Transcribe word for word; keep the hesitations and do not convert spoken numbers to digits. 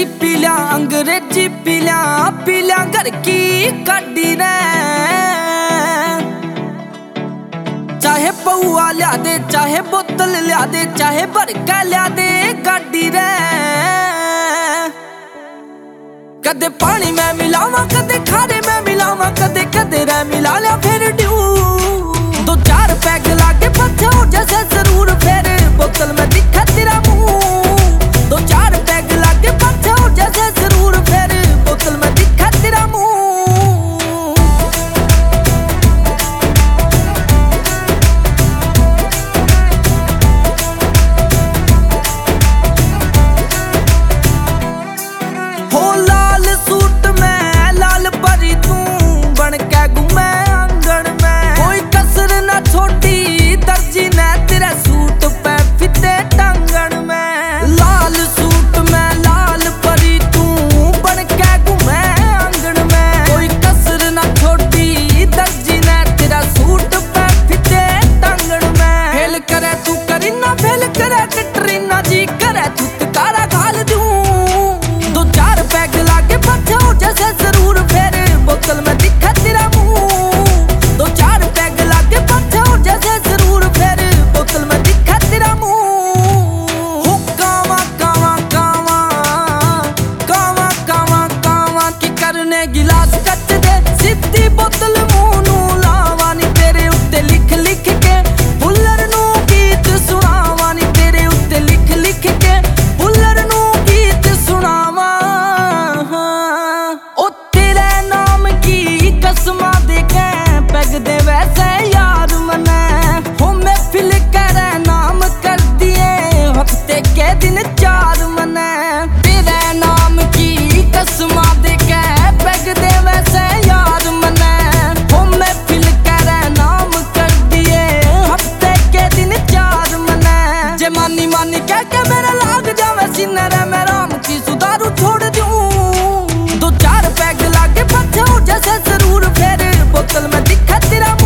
देसी पी लिया अंग्रेजी पी लिया पी लिया घर की गाड़ी ने। चाहे पौआ लिया दे चाहे बोतल लिया दे चाहे भरका लिया दे गाड़ी रे। कदे पानी में मिलावा कदे खारे में मिलावा कदे कदे रे मिला लिया फिर ड्यू। दो चार पैग लाके पत्थे हो जैसे जरूर फिर बोतल में दिखा तेरा मुंह। दो चार पैग लाके पत्थे हो जैसे जरूर फिर बोतल में दिखा तेरा मुंह। हो लाल सूट में लाल परी तू बन के घूमे आंगन में। कोई कसर ना छोटी दर्जी ने तेरे सूट पे फिते टांगन में। लाल सूट में लाल परी तू बन के घूमे आंगन में। कोई कसर ना छोटी दर्जी ने तेरा सूट पे फिते टांगन में। फेल करे तू करी ना फेल करे कटरीना जी करे तू तकारा घाल दूं। दो चार पैग लाके पत्थे हो जैसे जरूर फिर बोतल में दिखा तेरा मुंह। दो चार पैग लाके पत्थे हो जैसे जरूर फिर बोतल में दिखा तेरा मुंह। हो कावा कावा कावा कावा कावा कावा की करने गिलास कच दे सीधी बोतल मुंह नू लावा नी। तेरे उत्ते लिख लिख के बुल्लर नू गीत सुनावा नी। तेरे उत्ते लिख लिख के बुल्लर नू गीत सुनावा। ओ तेरे नाम की कसमा दे के पैग दे वैसे यार मने। हो मैं फिल करे नाम कर दिए हफ्ते के दिन चार मने। तेरे नाम की कसमा दे के पैग दे वैसे यार मने। हो मैं फिल करे नाम कर दिए हफ्ते के दिन चार मने। जे मानी मानी कह के मेरा लाग जावे सीने रे मैं राम की सुधारू छोड़ दूं। दो चार पैग लाके पत्थे हो जैसे जरूर फिर बोतल में दिखा तेरा